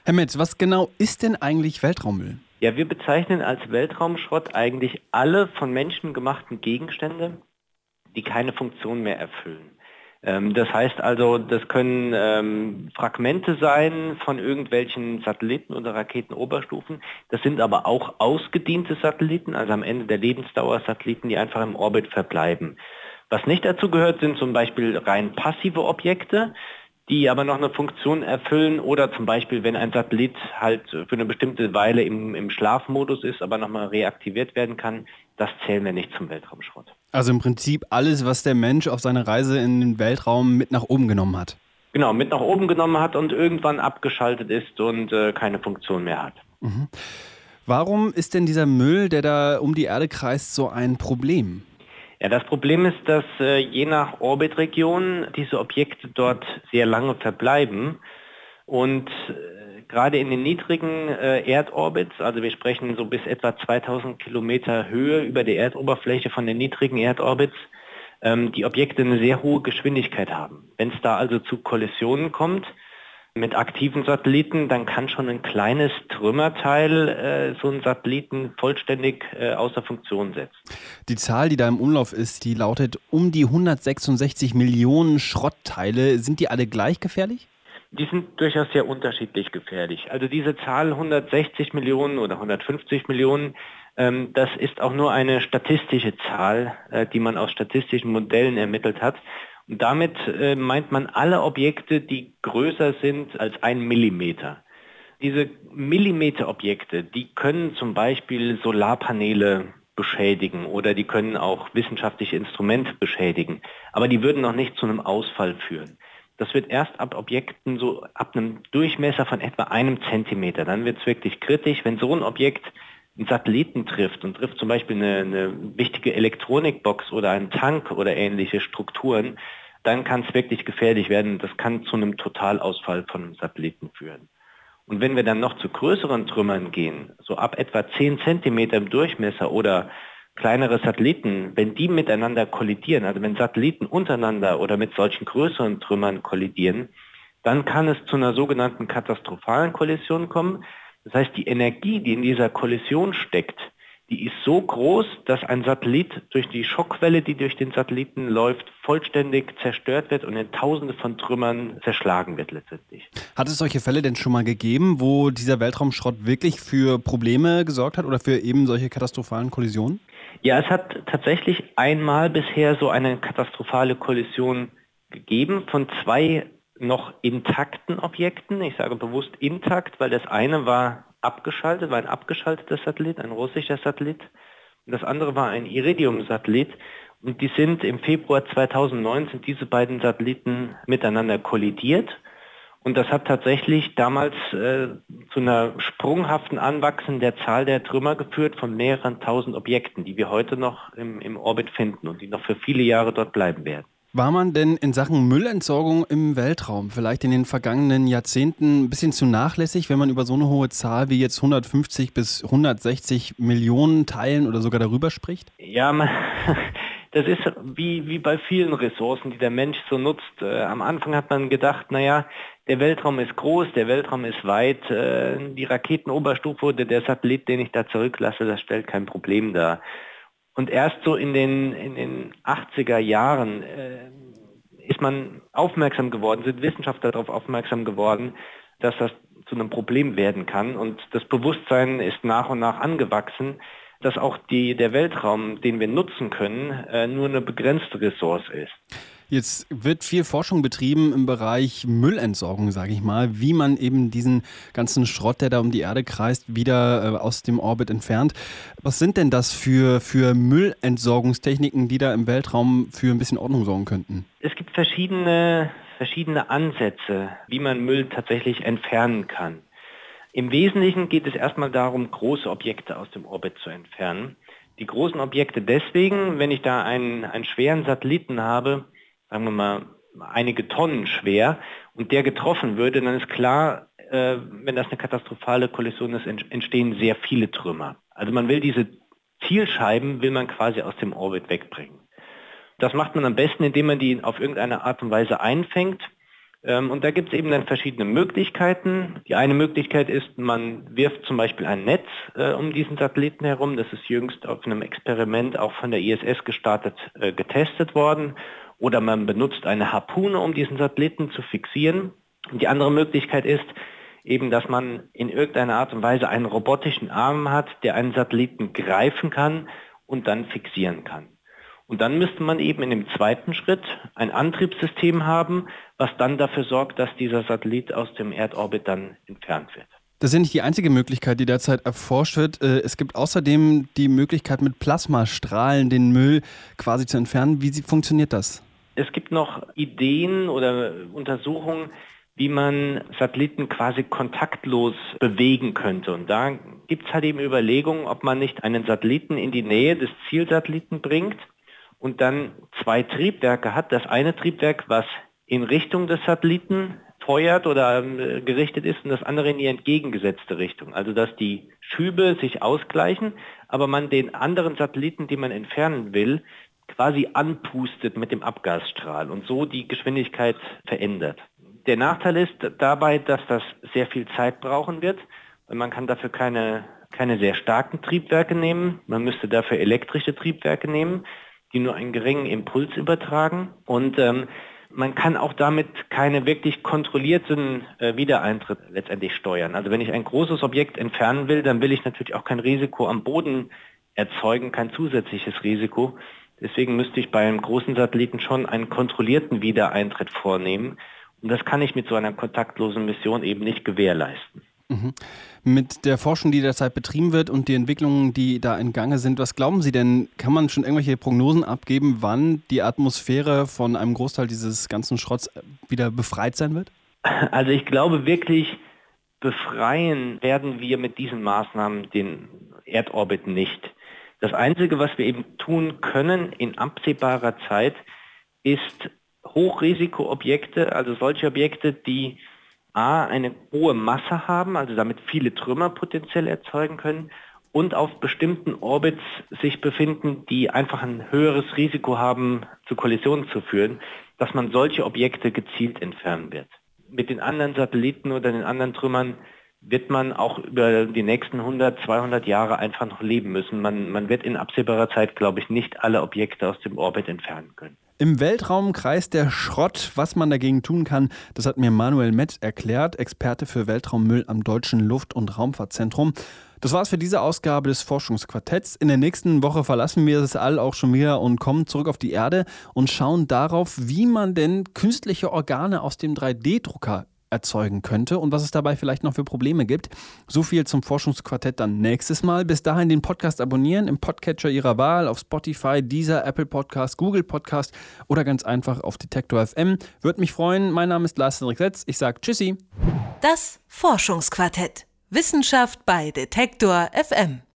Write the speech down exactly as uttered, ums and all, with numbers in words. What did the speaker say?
Herr Metz, was genau ist denn eigentlich Weltraummüll? Ja, wir bezeichnen als Weltraumschrott eigentlich alle von Menschen gemachten Gegenstände, die keine Funktion mehr erfüllen. Ähm, das heißt also, das können ähm, Fragmente sein von irgendwelchen Satelliten oder Raketenoberstufen. Das sind aber auch ausgediente Satelliten, also am Ende der Lebensdauer Satelliten, die einfach im Orbit verbleiben. Was nicht dazu gehört, sind zum Beispiel rein passive Objekte, die aber noch eine Funktion erfüllen, oder zum Beispiel, wenn ein Satellit halt für eine bestimmte Weile im, im Schlafmodus ist, aber nochmal reaktiviert werden kann, das zählen wir nicht zum Weltraumschrott. Also im Prinzip alles, was der Mensch auf seiner Reise in den Weltraum mit nach oben genommen hat. Genau, mit nach oben genommen hat und irgendwann abgeschaltet ist und äh, keine Funktion mehr hat. Mhm. Warum ist denn dieser Müll, der da um die Erde kreist, so ein Problem? Ja, das Problem ist, dass äh, je nach Orbitregion diese Objekte dort sehr lange verbleiben und äh, gerade in den niedrigen äh, Erdorbits, also wir sprechen so bis etwa zweitausend Kilometer Höhe über der Erdoberfläche von den niedrigen Erdorbits, ähm, die Objekte eine sehr hohe Geschwindigkeit haben. Wenn es da also zu Kollisionen kommt mit aktiven Satelliten, dann kann schon ein kleines Trümmerteil äh, so einen Satelliten vollständig äh, außer Funktion setzen. Die Zahl, die da im Umlauf ist, die lautet um die hundertsechsundsechzig Millionen Schrottteile. Sind die alle gleich gefährlich? Die sind durchaus sehr unterschiedlich gefährlich. Also diese Zahl hundertsechzig Millionen oder hundertfünfzig Millionen, ähm, das ist auch nur eine statistische Zahl, äh, die man aus statistischen Modellen ermittelt hat. Und damit äh, meint man alle Objekte, die größer sind als ein Millimeter. Diese Millimeterobjekte, die können zum Beispiel Solarpaneele beschädigen oder die können auch wissenschaftliche Instrumente beschädigen. Aber die würden noch nicht zu einem Ausfall führen. Das wird erst ab Objekten so ab einem Durchmesser von etwa einem Zentimeter. Dann wird es wirklich kritisch, wenn so ein Objekt einen Satelliten trifft und trifft zum Beispiel eine, eine wichtige Elektronikbox oder einen Tank oder ähnliche Strukturen, dann kann es wirklich gefährlich werden. Das kann zu einem Totalausfall von einem Satelliten führen. Und wenn wir dann noch zu größeren Trümmern gehen, so ab etwa zehn Zentimeter im Durchmesser oder kleinere Satelliten, wenn die miteinander kollidieren, also wenn Satelliten untereinander oder mit solchen größeren Trümmern kollidieren, dann kann es zu einer sogenannten katastrophalen Kollision kommen. Das heißt, die Energie, die in dieser Kollision steckt, die ist so groß, dass ein Satellit durch die Schockwelle, die durch den Satelliten läuft, vollständig zerstört wird und in Tausende von Trümmern zerschlagen wird letztendlich. Hat es solche Fälle denn schon mal gegeben, wo dieser Weltraumschrott wirklich für Probleme gesorgt hat oder für eben solche katastrophalen Kollisionen? Ja, es hat tatsächlich einmal bisher so eine katastrophale Kollision gegeben von zwei noch intakten Objekten. Ich sage bewusst intakt, weil das eine war abgeschaltet, war ein abgeschalteter Satellit, ein russischer Satellit. Und das andere war ein Iridium-Satellit. Und die sind im Februar zweitausendneun sind diese beiden Satelliten miteinander kollidiert. Und das hat tatsächlich damals äh, zu einer sprunghaften Anwachsen der Zahl der Trümmer geführt von mehreren tausend Objekten, die wir heute noch im, im Orbit finden und die noch für viele Jahre dort bleiben werden. War man denn in Sachen Müllentsorgung im Weltraum vielleicht in den vergangenen Jahrzehnten ein bisschen zu nachlässig, wenn man über so eine hohe Zahl wie jetzt hundertfünfzig bis hundertsechzig Millionen Teilen oder sogar darüber spricht? Ja, man, das ist wie, wie bei vielen Ressourcen, die der Mensch so nutzt. Äh, am Anfang hat man gedacht, naja, der Weltraum ist groß, der Weltraum ist weit, äh, die Raketenoberstufe oder der Satellit, den ich da zurücklasse, das stellt kein Problem dar. Und erst so in den, in den achtziger Jahren äh, ist man aufmerksam geworden, sind Wissenschaftler darauf aufmerksam geworden, dass das zu einem Problem werden kann. Und das Bewusstsein ist nach und nach angewachsen, dass auch die, der Weltraum, den wir nutzen können, äh, nur eine begrenzte Ressource ist. Jetzt wird viel Forschung betrieben im Bereich Müllentsorgung, sage ich mal, wie man eben diesen ganzen Schrott, der da um die Erde kreist, wieder äh, aus dem Orbit entfernt. Was sind denn das für, für Müllentsorgungstechniken, die da im Weltraum für ein bisschen Ordnung sorgen könnten? Es gibt verschiedene, verschiedene Ansätze, wie man Müll tatsächlich entfernen kann. Im Wesentlichen geht es erstmal darum, große Objekte aus dem Orbit zu entfernen. Die großen Objekte deswegen, wenn ich da einen, einen schweren Satelliten habe, sagen wir mal einige Tonnen schwer, und der getroffen würde, dann ist klar, äh, wenn das eine katastrophale Kollision ist, entstehen sehr viele Trümmer. Also man will diese Zielscheiben, will man quasi aus dem Orbit wegbringen. Das macht man am besten, indem man die auf irgendeine Art und Weise einfängt. Und da gibt es eben dann verschiedene Möglichkeiten. Die eine Möglichkeit ist, man wirft zum Beispiel ein Netz äh, um diesen Satelliten herum. Das ist jüngst auf einem Experiment auch von der I S S gestartet, äh, getestet worden. Oder man benutzt eine Harpune, um diesen Satelliten zu fixieren. Und die andere Möglichkeit ist eben, dass man in irgendeiner Art und Weise einen robotischen Arm hat, der einen Satelliten greifen kann und dann fixieren kann. Und dann müsste man eben in dem zweiten Schritt ein Antriebssystem haben, was dann dafür sorgt, dass dieser Satellit aus dem Erdorbit dann entfernt wird. Das ist ja nicht die einzige Möglichkeit, die derzeit erforscht wird. Es gibt außerdem die Möglichkeit, mit Plasmastrahlen den Müll quasi zu entfernen. Wie funktioniert das? Es gibt noch Ideen oder Untersuchungen, wie man Satelliten quasi kontaktlos bewegen könnte. Und da gibt es halt eben Überlegungen, ob man nicht einen Satelliten in die Nähe des Zielsatelliten bringt und dann zwei Triebwerke hat. Das eine Triebwerk, was in Richtung des Satelliten feuert oder äh, gerichtet ist, und das andere in die entgegengesetzte Richtung. Also dass die Schübe sich ausgleichen, aber man den anderen Satelliten, den man entfernen will, quasi anpustet mit dem Abgasstrahl und so die Geschwindigkeit verändert. Der Nachteil ist dabei, dass das sehr viel Zeit brauchen wird, weil man kann dafür keine, keine sehr starken Triebwerke nehmen. Man müsste dafür elektrische Triebwerke nehmen, die nur einen geringen Impuls übertragen. Und ähm, man kann auch damit keine wirklich kontrollierten äh, Wiedereintritt letztendlich steuern. Also wenn ich ein großes Objekt entfernen will, dann will ich natürlich auch kein Risiko am Boden erzeugen, kein zusätzliches Risiko. Deswegen müsste ich bei einem großen Satelliten schon einen kontrollierten Wiedereintritt vornehmen. Und das kann ich mit so einer kontaktlosen Mission eben nicht gewährleisten. Mhm. Mit der Forschung, die derzeit betrieben wird und die Entwicklungen, die da in Gange sind, was glauben Sie denn, kann man schon irgendwelche Prognosen abgeben, wann die Atmosphäre von einem Großteil dieses ganzen Schrotts wieder befreit sein wird? Also ich glaube wirklich, befreien werden wir mit diesen Maßnahmen den Erdorbit nicht. Das Einzige, was wir eben tun können in absehbarer Zeit, ist Hochrisikoobjekte, also solche Objekte, die A, eine hohe Masse haben, also damit viele Trümmer potenziell erzeugen können und auf bestimmten Orbits sich befinden, die einfach ein höheres Risiko haben, zu Kollisionen zu führen, dass man solche Objekte gezielt entfernen wird. Mit den anderen Satelliten oder den anderen Trümmern wird man auch über die nächsten hundert, zweihundert Jahre einfach noch leben müssen. Man, man wird in absehbarer Zeit, glaube ich, nicht alle Objekte aus dem Orbit entfernen können. Im Weltraum kreist der Schrott. Was man dagegen tun kann, das hat mir Manuel Metz erklärt, Experte für Weltraummüll am Deutschen Luft- und Raumfahrtzentrum. Das war's für diese Ausgabe des Forschungsquartetts. In der nächsten Woche verlassen wir das All auch schon wieder und kommen zurück auf die Erde und schauen darauf, wie man denn künstliche Organe aus dem drei D Drucker erzeugen könnte und was es dabei vielleicht noch für Probleme gibt. So viel zum Forschungsquartett dann nächstes Mal. Bis dahin den Podcast abonnieren im Podcatcher Ihrer Wahl, auf Spotify, Deezer, Apple Podcast, Google Podcast oder ganz einfach auf Detektor F M. Würde mich freuen. Mein Name ist Lars-Henrik Setz. Ich sage Tschüssi. Das Forschungsquartett. Wissenschaft bei Detektor F M.